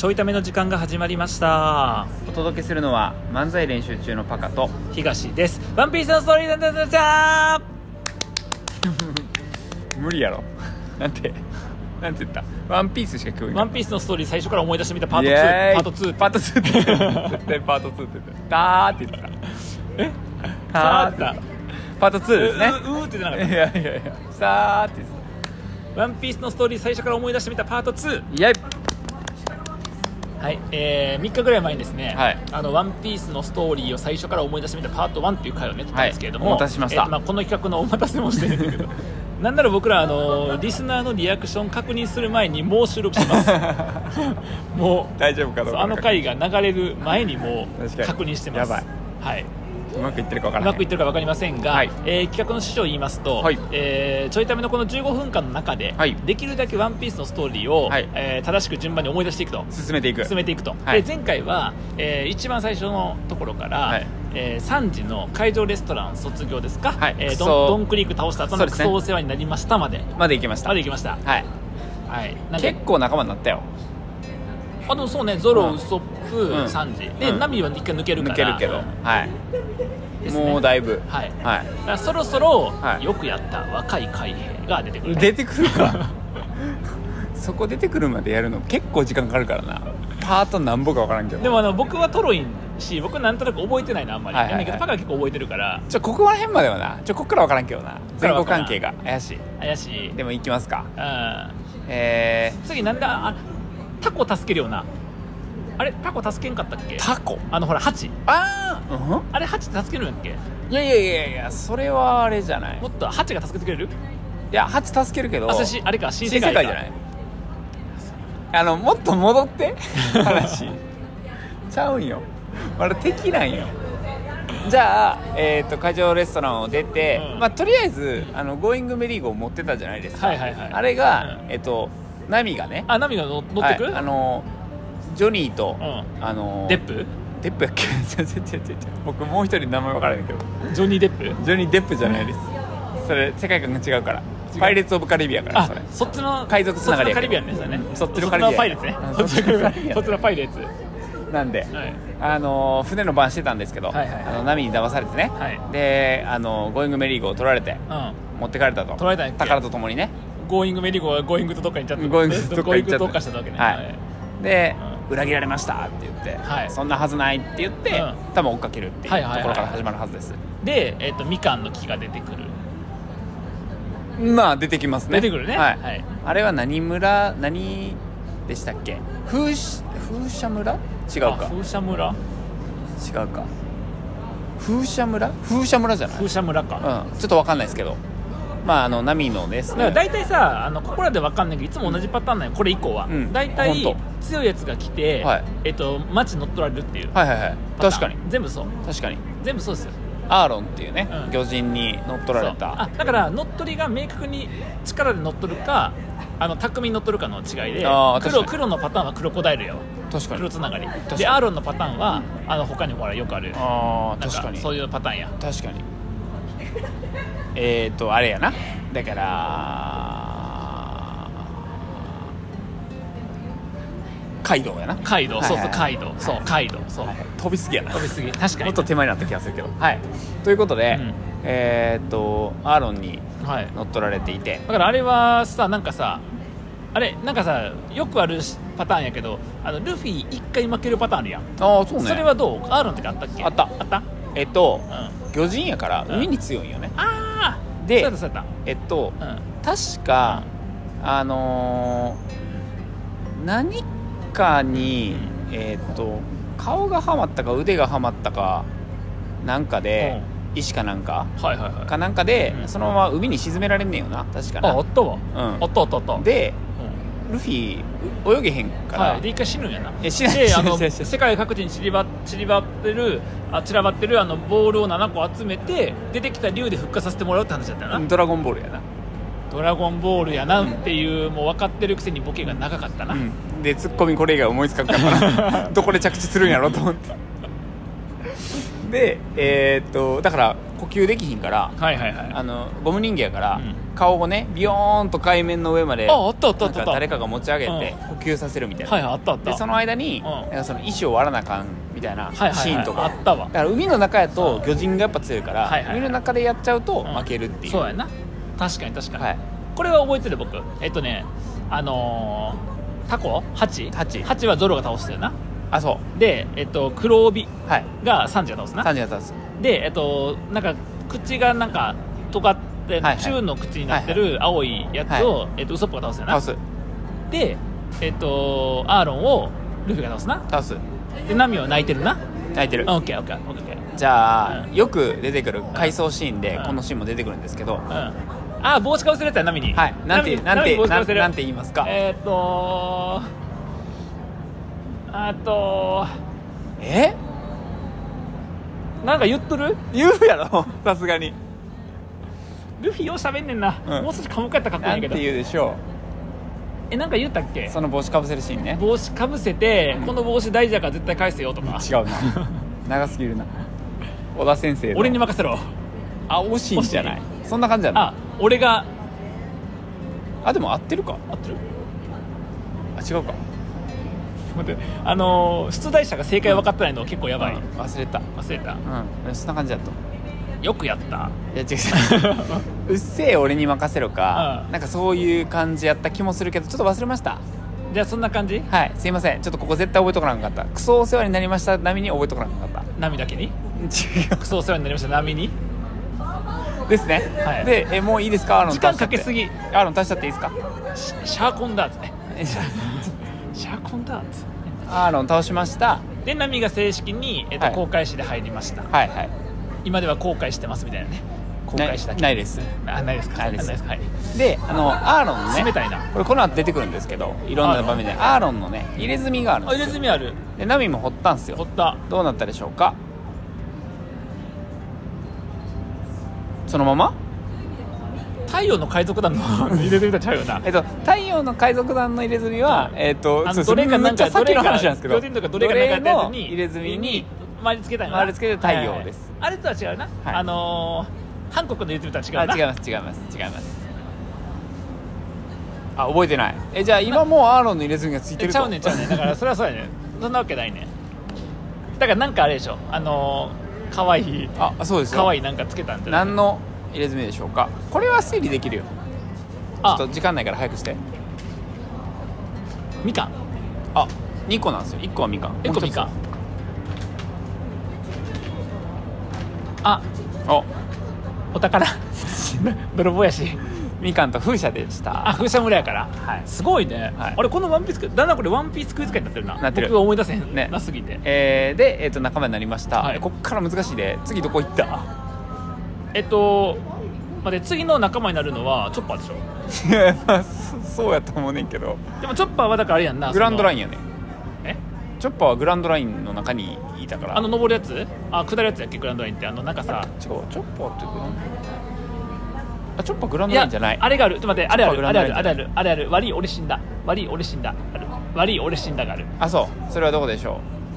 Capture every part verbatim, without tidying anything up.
ちょいための時間が始まりました。 お届けするのは漫才練習中のパカと東です。ワンピースのストーリーなんだじゃ無理やろなんてなんて言った。ワンピースしか聞こえない。 ワンピースのストーリー最初から思い出してみたパートツイエーーイパートツーパートツーって言ってた絶対パートツーって言ってた。ダーって言ってた。 えターって言ってた。パートツーですね。 うううーって言ってなかっいやいやいやさーって言ってた。ワンピースのストーリー最初から思い出してみたパートツー。 た。イエイ。 はい、えー、みっかぐらい前にですね、 はい、 あのワンピースのストーリーを最初から思い出してみたパートワンっていう回をね撮ったんですけれども、 はい、お待たせしました。 えーまあ、この企画のお待たせもしてるんだけどなんなら僕らあのリスナーのリアクション確認する前にもう収録しますもう大丈夫かどうかあの回が流れる前にもう確認してます。 やばい。 はい、 うまくいってるか分からない。 うまくいってるか分かりませんが、はい、えー、企画の趣旨を言いますと、はい、えー、ちょいためのこのじゅうごふんかんの中で、はい、できるだけワンピースのストーリーを、はい、えー、正しく順番に思い出していくと進めていく進めていくと、はい、で前回は、えー、一番最初のところから、はい、えー、さんじの会場レストラン卒業ですか、はい、えー、ドン、ドンクリーク倒した後のクソお世話になりましたまでまで行きましたまで行きました、 はいはい、なん結構仲間になったよ。 あでもそうね、ゾロ、ウソップ、サンジで、うん、ナミは一回抜けるから抜けるけど、はい、ね、もうだいぶ、 はいはい、だからそろそろ、はい、よくやった若い海兵が出てくる出てくるかそこ出てくるまでやるの結構時間かかるからな。パートなんぼか分からんけど。 でもあの僕はトロインし、僕なんとなく覚えてないなあんまり、はいはいはい、やけどパカは結構覚えてるから。 ちょここら辺まではな、ちょここから分からんけどな、前後関係が怪しい怪しい。 でも行きますか。 うん、 えー、 次なんだ、あタコ助けるよな。あれタコ助けんかったっけ。 タコあのほらハチ、 あー、うん、あれハチ助けるんやっけ。 いやいやいやいや、それはあれじゃない。 もっとハチが助けてくれる。 いやハチ助けるけど、 あそしあれか新世界か、新世界じゃない。あのもっと戻って話ちゃうんよ、まだ敵なんよ。じゃあ、えー、と会場レストランを出て、うん、まあ、とりあえずあのゴーイングメリーゴーを持ってたじゃないですか、 はいはいはい、 あれが、うん、えっ、ー、とナミがね、 あナミが乗ってく、はい、 あのジョニーと、うん、あのデップデップやっけ僕もう一人名前分からないけど、 ジョニー・デップジョニー・デップじゃないですそれ世界観が違うから。パイレーツ・オブ・カリビアンから。それそっちの海賊つながりやそっちのカリビアンですよね。 そっちのカリビアン、 そっちのパイレーツねそっちのパイレーツなんで、はい、あの船の番してたんですけど、はいはいはい、あの波に騙されてね、はい、であのゴーイングメリーゴーを取られて、うん、持ってかれたと。 取られたんやっけ。 宝とともにね。 ゴーイングメリーゴーはゴーイングとどっかに行っちゃった。 ゴーイングとどっかに行っちゃった。 ゴーイングとどっかしたわけね、 はいはい、 で、うん、裏切られましたって言って、はい、そんなはずないって言って、うん、多分追っかけるっていうところから始まるはずです、はいはいはい、 で、えー、とみかんの木が出てくる。 まあ出てきますね。 出てくるね、 はいはい、あれは何村何でしたっけ。風風車村違うか。 風車村違うか。風車村風車村じゃない。 風車村か、 うん、ちょっと分かんないですけど、まああの波のですね。 だから大体さ、あのここらで分かんないけどいつも同じパターンなんよこれ以降は、うん、大体強いやつが来て、はい、えっと街乗っ取られるっていう。 はいはいはい、確かに全部そう。 確かに全部そうですよ。 アーロンっていうね、うん、魚人に乗っ取られた。 あだから乗っ取りが明確に力で乗っ取るか、あの巧みに乗っ取るかの違いで、黒, 黒のパターンはクロコダイルよ。 確かに黒つながりで、アーロンのパターンは、うん、あの他にもほらよくある、 あ確かにそういうパターンや。 確かにえっとあれやな、だからカイドウやな。 カイドウ、そうそう、カイドウ、そうカイドウ、そう、はい、 飛びすぎやな。 飛びすぎ、確かにもっと手前になった気がするけど、はい、ということで、うん、えー、っとアーロンに乗っ取られていて、はい、 だからあれはさ、なんかさあれなんかさよくあるパターンやけど、あのルフィ一回負けるパターンあるやん。 あそうね。 それはどう。アーロンってあったっけ。 あったあった。 えっと、うん、魚人やから海に強いんよね、うん、 ああでそうだそうだ。 えっと、うん、確か、うん、あのー、何かに、うん、えっと顔がはまったか腕がはまったかなんかで、うん、石かなんか、 はいはいはい、 かなんかで、うん、そのまま海に沈められんねんよな確かな。 ああったわ、うん、あったあったあった。 で、ルフィ泳げへんから、 はい、で一回死ぬんやな。 え死ないであの世界各地に散りば散りばってるあ散らばってるあのボールをななこ集めて出てきた竜で復活させてもらうって話だったよな。 ドラゴンボールやな。 ドラゴンボールやなっていう、うん、もう分かってるくせにボケが長かったな、うん、 でツッコミこれ以外思いつかんかったどこで着地するんやろと思ってでえー、っとだから呼吸できひんから、 はいはいはい、 あのゴム人間やから、うん、 顔をねビヨーンと海面の上までああったあったあったあった誰かが持ち上げて呼吸させるみたいな、 はいはいあったあったでその間に、 うん、 なんかその石を割らなあかんみたいなシーンとか、 はいはいはい、あったわ。 だから海の中やと魚人がやっぱ強いから、 はいはいはい、 海の中でやっちゃうと負けるっていう、 うん、そうやな確かに確かに、 はい、これは覚えてる僕えっとねあのー、タコハチハチハチはゾロが倒してるな。 あそうで、えっと、黒帯がサンジが倒すな、 サンジが倒すで、えっと、なんか口がなんか尖って、はいはい、中の口になってる青いやつを、はいえっと、ウソップが倒すよな。 倒すで、えっと、アーロンをルフィが倒すな。 倒すでナミは泣いてるな。 泣いてる。 オッケーオッケーオッケー。 じゃあ、うん、よく出てくる回想シーンで、うん、このシーンも出てくるんですけど、うん、 あ帽子かぶせるやつはナミに、 はい、なんてなんてなんてなんて言いますか。 えー、っとあとえなんか言っとる言うやろさすがにルフィようしゃべんねんな、うん、もう少し科目やったらかっこいいんやけどなんて言うでしょう。 えなんか言ったっけ。 その帽子かぶせるシーンね。 帽子かぶせて、うん、この帽子大事だから絶対返せよとか。 違うな長すぎるな。小田先生俺に任せろ。 あ惜しいんじゃない。そんな感じじゃない。 あ俺があでも合ってるか。 合ってる。 あ違うか。 待ってあのー、出題者が正解分かってないの結構やばい、うん、 忘れた忘れたうんそんな感じだとよくやった。 いや違ううっせえ俺に任せろか、うん、なんかそういう感じやった気もするけどちょっと忘れました。 じゃあそんな感じ。 はいすいませんちょっとここ絶対覚えとかなかった。クソお世話になりました波に覚えとかなかった。 波だけに。 違うクソお世話になりました波にですね、はい、でえもういいですか。アーロン時間かけすぎ。 アーロン足しちゃっていいですか。 シャーコンダーツねシャーコンダーツアーロン倒しました。 でナミが正式に、えっとはい、航海士で入りました。 はいはい今では後悔してますみたいなね。航海士だけないです。 あないですか。 ないです。 ないですはい、 であのアーロンのね冷たいなこれこの後出てくるんですけどいろんな場面でアーロンのね入れ墨があるんですよ。 入れ墨ある。 でナミも掘ったんですよ。 掘った。 どうなったでしょうか。そのまま太陽の海賊団の入れ墨とちゃうよな。 えっと太陽の海賊団の入れ墨は、うん、えっとどれかなんか先の話なんですけどどれかどれかなんかやつに入れ墨に丸つけたいな。 丸つけて太陽です、 はいはい、あれとは違うな、はい、あのー、韓国の入れ墨とは違うな。 あ違います違います違います。あ覚えてない。えじゃあ今もうアーロンの入れ墨がついてると。 ちゃうねんちゃうねんだからそれはそうやねんそんなわけないねん。だからなんかあれでしょあのー、かわいいあそうですよかわいいなんかつけたんじゃない。 何の入れ墨でしょうか。これは推理できるよ。ちょっと時間ないから早くして。 みかん。 あにこなんですよ。いっこはみかん。 いっこみかん。あおお宝泥棒やしみかんと風車でした。 あ風車村やから、 はい、 すごいね、はい、あれこのワンピースだんだんこれワンピースクイズ会になってるな。 なってる。 僕思い出せへん、 ね、 なすぎて、 えー、で、えー、と仲間になりました、 はい、 こっから難しいで次どこ行ったえっとまあ、で次の仲間になるのはチョッパーでしょ。 いやまあそうやと思うねんけどでもチョッパーはだからあれやんなグランドラインやね。 えチョッパーはグランドラインの中にいたから。 あの登るやつあ下るやつやっけグランドラインってあのなんかさ違うチョッパーってグランドラインあチョッパーグランドラインじゃない。 あれがあるちょっと待ってあれあるあれあるあれあるあれある悪い俺死んだ悪い俺死んだある悪い俺死んだがある。 あそうそれはどこでしょう。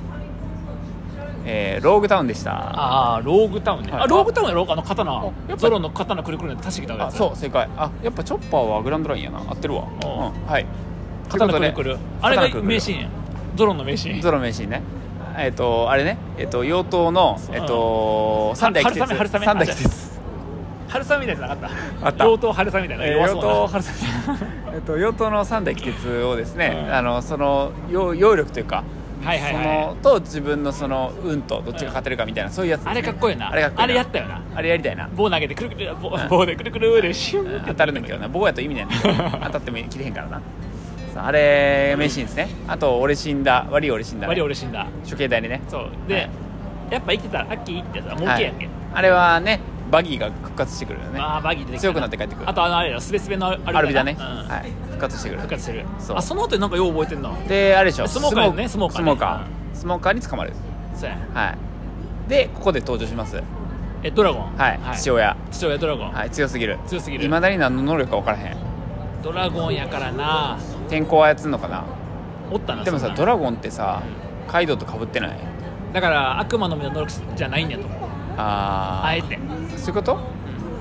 えー、ローグタウンでした。 ああローグタウンね、はい、あローグタウンやろあの刀ゾロの刀くるくるって足してきたやつ。 あそう正解。あやっぱチョッパーはグランドラインやな合ってるわ、うん、はい刀くるくるあれが名シーンゾロの名シーンゾロの名シーンね。えっ、ー、とあれねえっ、ー、と妖刀のえっ、ー、と三代季節春雨三代季節春雨みたいなのなかったあった妖刀春雨みたいな、 えー、妖刀春雨えっと妖刀の三代季節をですね、うん、あのその揚力というかはいはいはい、 そのと自分のその運とどっちが勝てるかみたいな、うん、そういうやつです、ね、 あれかっこいいな。 あれかっこいいな。 あれやったよな。 あれやりたいな。 棒投げてくるくる棒、うん、棒でくるくるでシューって当たるんだけどな。棒やと意味ないんだけど当たっても切れへんからな。あれ名シーンですね。あと俺死んだ悪い俺死んだ、ね、 悪い俺死んだ処刑台にね。 そうで、はい、やっぱ生きてたらアッキーってやつは儲けやんけ、はい、 あれはねバギーが復活してくるよね。 ああバギー出てくる強くなって帰ってくる。 あとあのあれやスベスベのアルビダね、うん、はい復活してくる復活してる。 そうあその後なんかよう覚えてんのであれでしょスモーカーねスモーカーねスモーカー、うん、スモーカーに捕まる。 そうやはいでここで登場しますえドラゴン、 はい、はい、父親父親ドラゴン、 はい、強すぎる強すぎる。 いまだに何の能力か分からへん。 ドラゴンやからな。 天候操るのかな。 おったな。 でもさドラゴンってさ、うん、カイドウと被ってない。 だから悪魔の実の能力じゃないんやと思う。 ああえてそういうこと、 う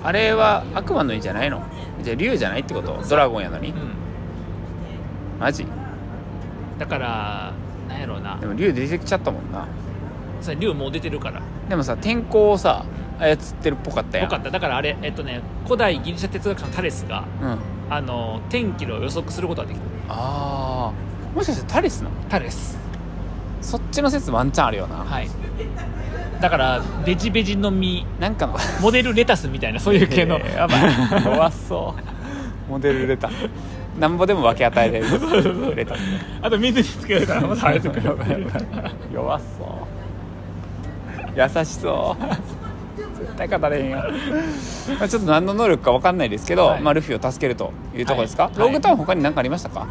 あれは悪魔の意じゃないの？じゃあ竜じゃないってこと？ドラゴンやのに、うん、マジ？ だからなんやろうな。 でも竜出てきちゃったもんな。 それ竜もう出てるから。 でもさ天候をさ操ってるっぽかったやん。 ぽかった。だからあれえっとね古代ギリシャ哲学者のタレスが、うん、あの天気を予測することができる。 ああ、もしかしてタレスなの？ タレス。 そっちの説ワンチャンあるよな。 はい。だからベジベジの実なんかのモデルレタスみたいなそういう系の、 えー、やばい弱そうモデルレタスなんぼでも分け与えれるレタスあと水につけるからまた生えてくる弱そう優しそう絶対語れへんよまあちょっと何の能力か分かんないですけど、はい、まあ、ルフィを助けるというところですか、はい、ローグタウン他に何かありましたか？はい、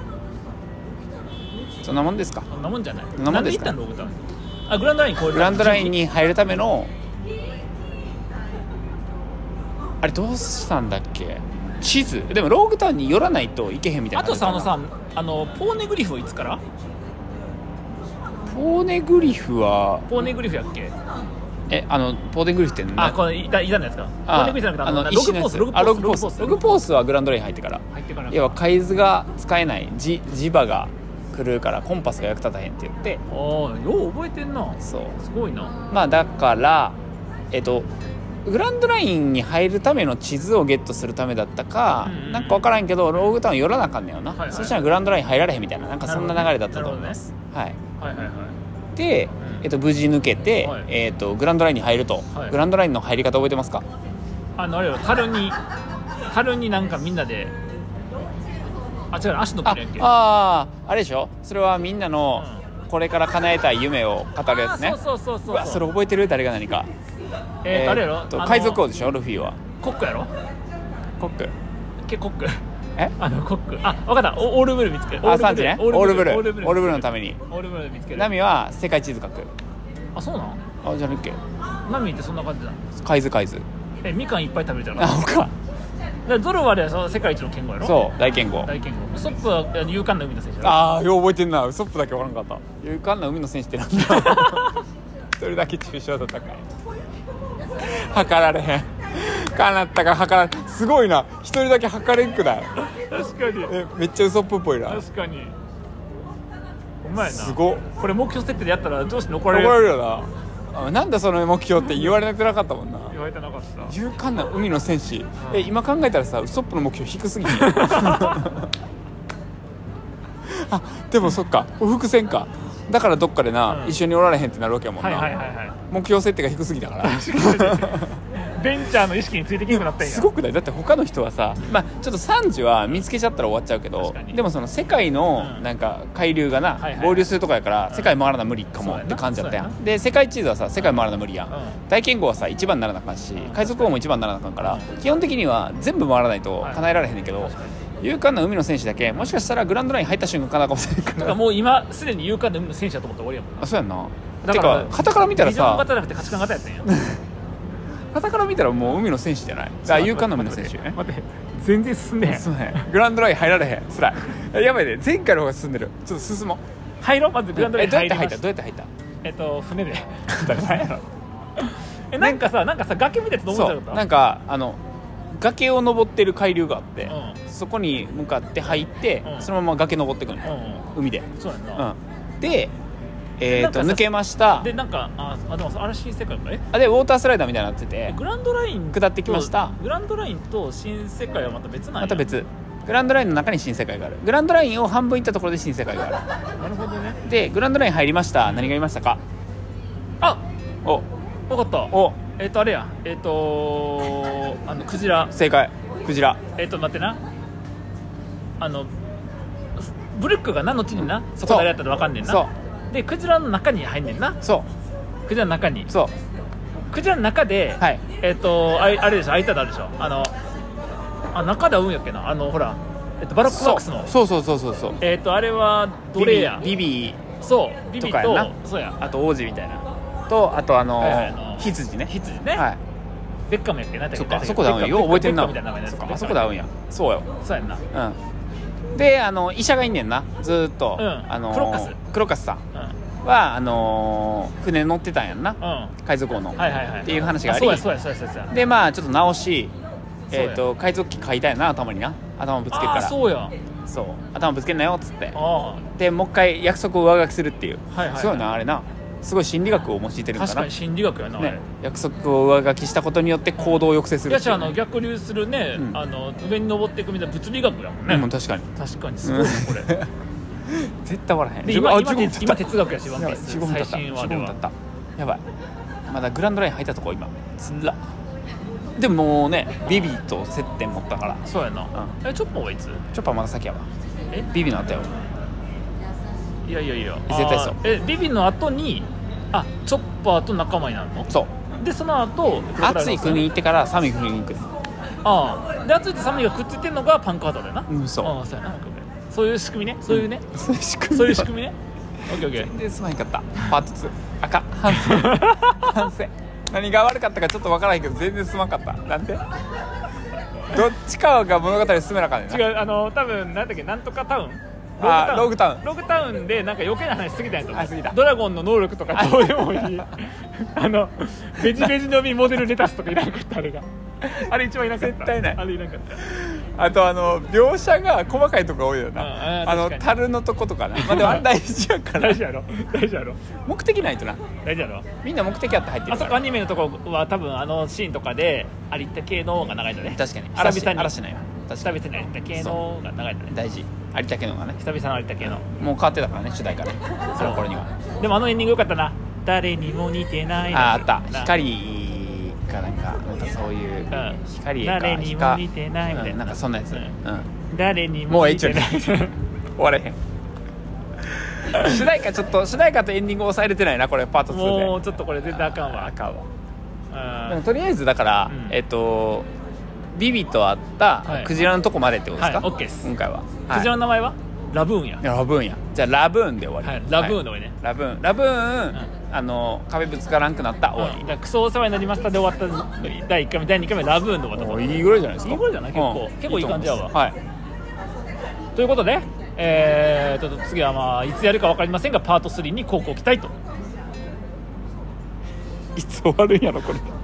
そんなもんですか？ そんなもんじゃない。 そんなもんですか？ なんで行ったんローグタウン？あ、グランドラインこうグランドラインに入るためのあれどうしたんだっけ？地図でもローグタウンに寄らないといけへんみたいな。 あとさあのさあのポーネグリフいつから？ ポーネグリフはポーネグリフやっけ？ えあのポーネグリフって何？ あこのいたいたのやつか。ポーネグリフじゃなくてあのあのログポースログポースあログポースログポースはグランドライン入ってから。 入ってから。 要は海図が使えないジ磁場が来るからコンパスが役立たへんって言って。 ああよう覚えてんな。 そうすごいな。 まあだからえっとグランドラインに入るための地図をゲットするためだったか、うんうん、なんか分からんけどローグタウン寄らなあかんねんよな、はいはい、そしたらグランドライン入られへんみたいななんかそんな流れだったと思います、ね、はい、はいはいはいで、えっと、無事抜けて、はい、えっと、グランドラインに入ると、はい、グランドラインの入り方覚えてますか？ あのあれよ樽に樽になんかみんなであ違う足のっけるやんけ。 あああれでしょ。それはみんなのこれから叶えたい夢を語るやつね。 そうそうそうそう。うわそれ覚えてる？誰が何か。 えー、誰やろ？ 海賊王でしょルフィは。 コックやろ？ コック。 けコック。 え？ あのコック。あ分かった。オールブルー見つける。 あサンジね。オールブルー。オールブルーのために。 オールブルー見つける。 ナミは世界地図書く。 あそうなん？ あじゃなっけ。 ナミってそんな感じだ。 海図海図。 えみかんいっぱい食べるじゃん。 あほか。 ゾロはで世界一の剣豪やろ。 そう大剣豪。 大剣豪。ウソップは勇敢な海の選手やろ。 ああよう覚えてんな。ウソップだけ分からんかった。勇敢な海の選手ってなんだ一人だけ抽象度高い測られへんかなったか測られすごいな一人だけ測れんくない確かにえめっちゃウソップっぽいな。 確かにお前なすごっ。 これ目標設定でやったら上司に怒られる。 怒られるよな。なんだその目標って言われてなかったもんな。 言われてなかった。 勇敢な海の戦士、うん、え今考えたらさウソップの目標低すぎてあでもそっか伏線か。だからどっかでな、うん、一緒におられへんってなるわけやもんな、はいはいはいはい、目標設定が低すぎたからベンチャーの意識についてきなくなったんや。 すごくない？だって他の人はさ、まあ、ちょっとさんじは見つけちゃったら終わっちゃうけどでもその世界のなんか海流がな、うん、合流するとこやから、うん、世界回らな無理かもって感じだったやん、うん、で世界地図はさ世界回らな無理やん、うん、大剣豪はさ一番にならなあかんし、うん、海賊王も一番にならなあかんから、うん、基本的には全部回らないと叶えられへんねんけど、はい、勇敢な海の選手だけもしかしたらグランドライン入った瞬間かなかもしれないからだからもう今すでに勇敢な海の選手だと思って終わりやもんな。 あそうやんな。だから肩から見たらさビジョン型じゃなくて価値観型やったんや肩から見たらもう海の選手じゃない。あ勇敢な海の選手ね。 待って全然進んでへん。 そうねグランドライン入られへん。つらいやばいね前回の方が進んでる。ちょっと進もう。 入ろうまずグランドライン入りました。 えどうやって入ったどうやって入ったえっと船で何やろえなんかさなんかさ崖みたいなと思っちゃった。 なんかあの崖を登ってる海流があって、うん、そこに向かって入って、うん、そのまま崖登ってくるの、うんうん、海で。そうやんな、うん、でえー、と抜けましたでなんかああでもあれ新世界かねあでウォータースライダーみたいになっててグランドライン下ってきました。 グランドラインと新世界はまた別なんや。 また別グランドラインの中に新世界がある。グランドラインを半分行ったところで新世界がある。 なるほどね。 でグランドライン入りました。何がいましたか？ あお分かった。 おえっ、ー、とあれやえっ、ー、とあのクジラ。 正解クジラ。 えっ、ー、と待ってなあのブルックが何の地になそこ誰やったら分かんねんな。そうでクジラの中に入んねんな。 そうクジラの中に。 そうクジラの中で、はい、えっ、ー、とあれでしょ、あいたであるでしょ、あのあ中で会うんやっけな、あのほら、えっと、バロックワックスのそうそうそうそうそうえっ、ー、とあれはどれやビビビそうビビとそうやあと王子みたいなとあとあの、はいはい、あの羊ね羊ね、はい、ベッカムやっけなんだっけ。 そっかそこで会うんやよう覚えてんな。そっかあそこで会うんや。そうよそうやんな。 うんであの医者がいんねんなずーっと、うん、あのクロッカスクロッカスさん、うん、はあのー、船乗ってたんやんな、うん、海賊王の、はいはいはい、っていう話があり、 あそうやそうやそうやそうやでまあちょっと直しえー、と海賊機買いたいな頭にな頭ぶつけるから。 あそうやそう頭ぶつけんなよっつってでもう一回約束を上書きするっていう、はいはいはい、すごいなあれなすごい心理学を用いてるんかな。 確かに心理学やな、ね、 約束を上書きしたことによって行動を抑制するっていう、ね、 いやあの逆流するね、うん、あの上に登っていくみたいな物理学やもんね、 うん、確かに確かにすごいねこれ絶対終わらへん。 で 今, 今, 今哲学やしワンピース最新話ではやばいまだグランドライン入ったとこ今つらでももうねビビと接点持ったからそうやな、うん、えチョッパーはいつ？ チョッパーまだ先やわ。 えビビの後よ。 いやいやいや絶対そう。 えビビの後にあチョッパーと仲間になるの？ そうでその後熱い国に行ってから寒い国に行くね。 ああで熱いと寒いがくっついてるのがパンクハートだよな。 うんそうあそうやなそういう仕組みねそういうね、 うん、そういう仕組みそういう仕組みねオッケーオッケー全然すまへんかったパートツー赤反省反省何が悪かったかちょっと分からへんけど全然すまんかった。なんでどっちかが物語進めなあかんねんな。 違うあの多分なんだっけなんとかタウンあローグタウンローグタウンでなんか余計な話すぎたんやと思う。 あ過ぎたドラゴンの能力とかどうでもいいあのベジベジの実モデルレタスとかいらなかったあれがあれ一番いなかった絶対ないあれいなかったあとあの描写が細かいとこ多いよな、うん、 あ, あの樽のとことかな、まあ、でもあれ大事やから大事やろ大事やろ目的ないとな大事やろみんな目的あって入ってるから。 あそこアニメのとこは多分あのシーンとかで有田系のが流れたね。 確かに久々に嵐ないわ久々に有田系のが流れたね。 大事有田系のがね久々の有田系のもう変わってたからね主題からその頃には。 でもあのエンディングよかったな。誰にも似てないああった光かなんかなんかそういう、うん、光か誰にも似てないみたいな、 うん、なんかそんなやつ、うんうん、 誰にも似てない終われへん主題歌ちょっと主題歌とエンディング抑えれてないなこれパートツーで。 もうちょっとこれ絶対あかんわあかんわ。でもとりあえずだから、うん、えっとビビと会ったクジラのとこまでってことですか？ はい、はい、OK です今回は。 クジラの名前はラブーンや。 ラブーンや。じゃあラブーンで終わり、 はい、ラブーンで終わりね、 はい、ラブーンラブーン、うん、あの壁ぶつからんくなった終わり、 うん、だクソお世話になりましたで終わっただいいっかいめだいにかいめラブーンで終わった。 いいぐらいじゃないですか。 いいぐらいじゃない結構、うん、結構いい感じやわ。 はい。 ということで、えー、と次はまあいつやるか分かりませんがパートスリーに高校期待と。 いつ終わるんやろこれ。